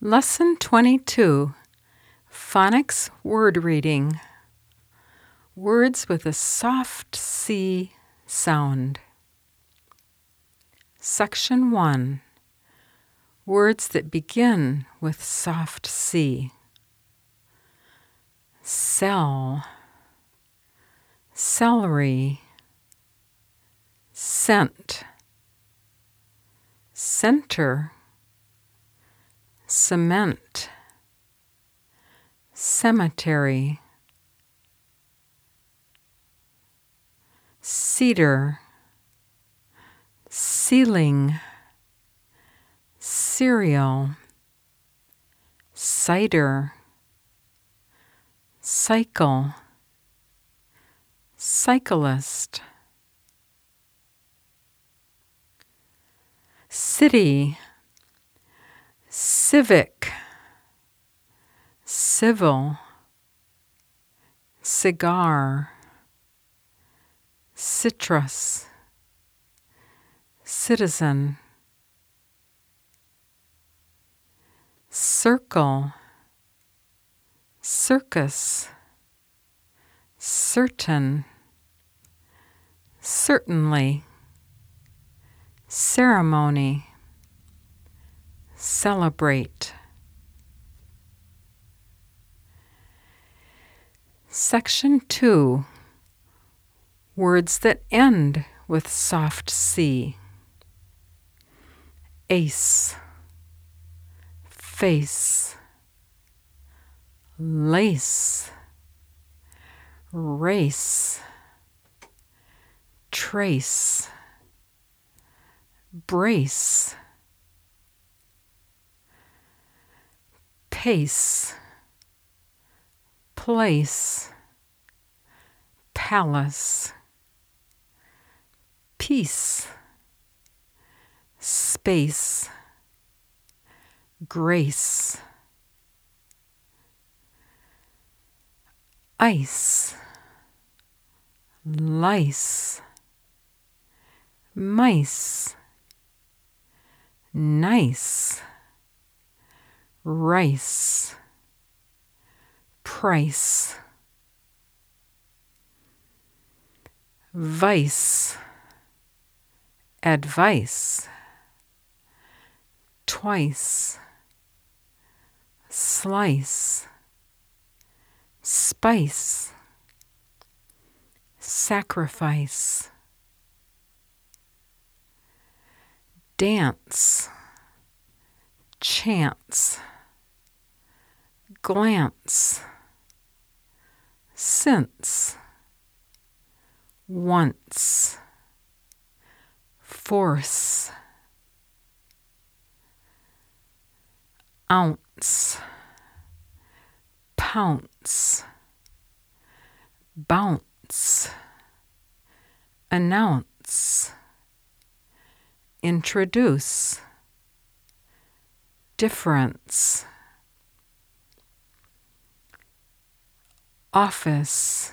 Lesson 22, Phonics Word Reading. Words with a soft C sound. Section 1, Words that begin with soft C. Cell, celery, scent, center, cement, cemetery, cedar, ceiling, cereal, cider, cycle, cyclist, city, civic, civil, cigar, citrus, citizen, circle, circus, certain, certainly, ceremony, celebrate. Section 2, Words that end with soft C. Ace, face, lace, race, trace, brace, pace, place, palace, peace, space, grace, ice, lice, mice, nice, rice, price, vice, advice, twice, slice, spice, sacrifice, dance, chance, glance, since, once, force, ounce, pounce, bounce, announce, introduce, difference, office,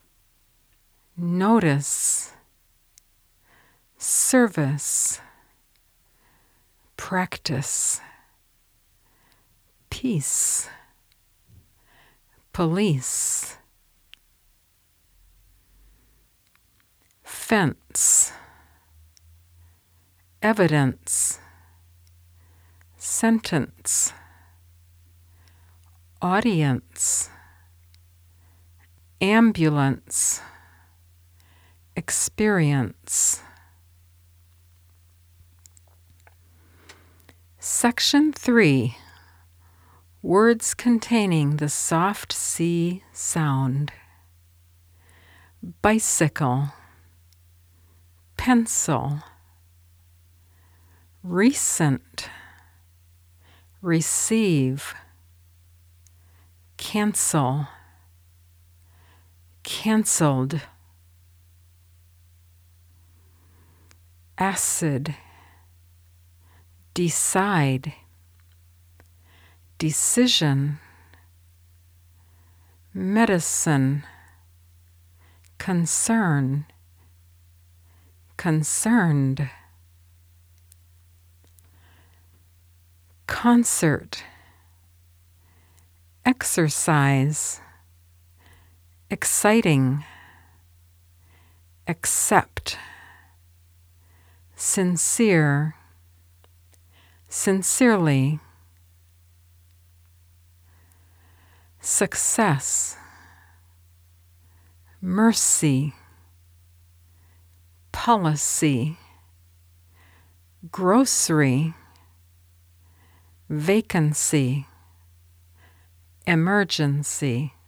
notice, service, practice, peace, police, fence, evidence, sentence, audience, ambulance, experience. Section 3, Words containing the soft C sound. Bicycle, pencil, recent, receive, cancel, canceled, acid, decide, decision, medicine, concern, concerned, concert, exercise, exciting, accept, sincere, sincerely, success, mercy, policy, grocery, vacancy, emergency,